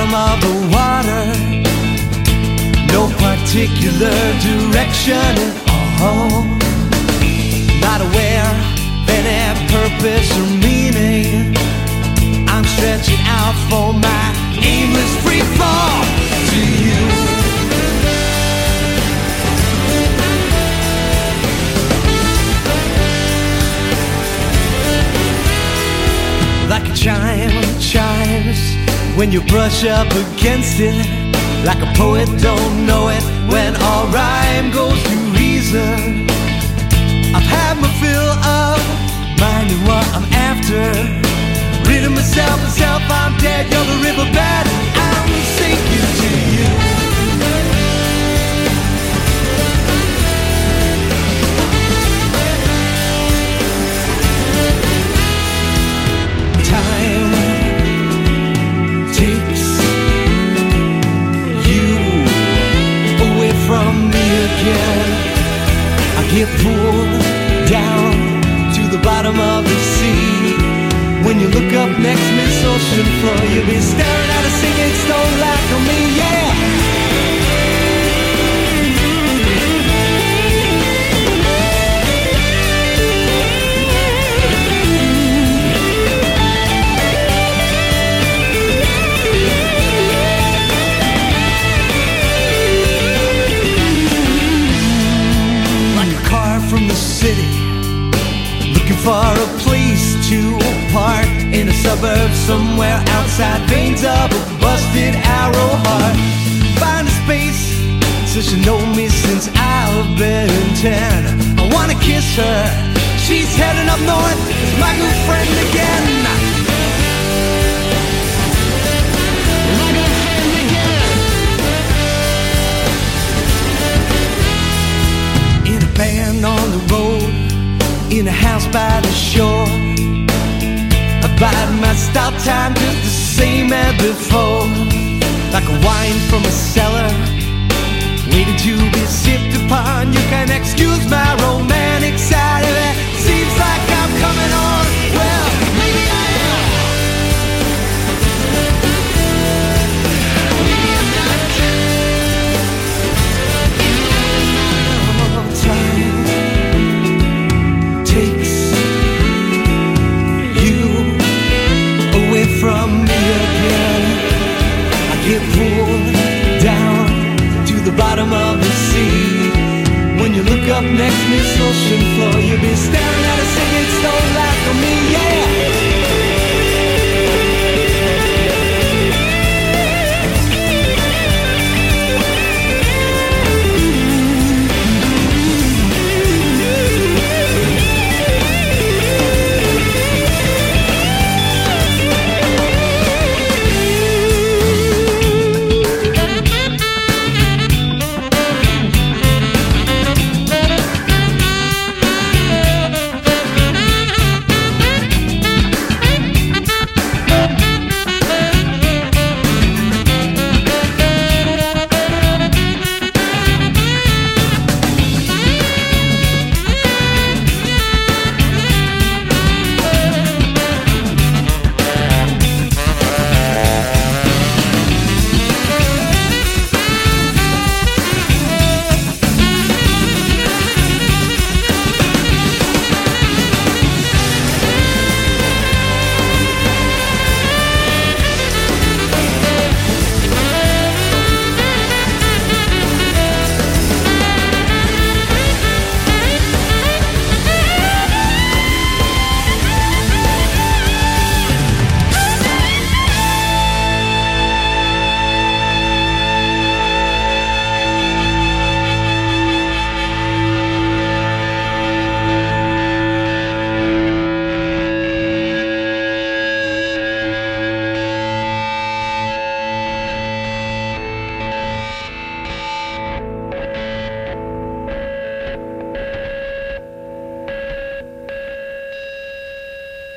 bottom of the water. No particular direction at all. Not aware of any purpose or meaning. I'm stretching out for my aimless free fall to you. Like a chime chimes when you brush up against it. Like a poet don't know it when all rhyme goes to reason. I've had my fill of minding what I'm after. Rid of myself, I'm dead. You're the riverbed, I'm sinking to you. Time takes you away from me again. I get pulled down to the bottom of the sea. When you look up next, Miss Ocean Floor, you'll be staring at a singing stone like me, yeah. Like a car from the city, looking for a place to park in a suburb somewhere outside veins of a busted arrow heart. Find a space so she know me since I've been 10. I wanna kiss her, she's heading up north, it's my good friend again. My good friend again. In a band on the road, in a house by the shore, I bide my stop time just the same as before. Like a wine from a cellar, waiting to be sipped upon. You can excuse my romantic side of it. Seems like I'm coming on, well, maybe I am. Maybe I'm not. Time takes you away from me again. I get pulled down to the bottom of the sea. When you look up next, Miss Ocean Floor, you'll be staring at a singing stone like me, yeah.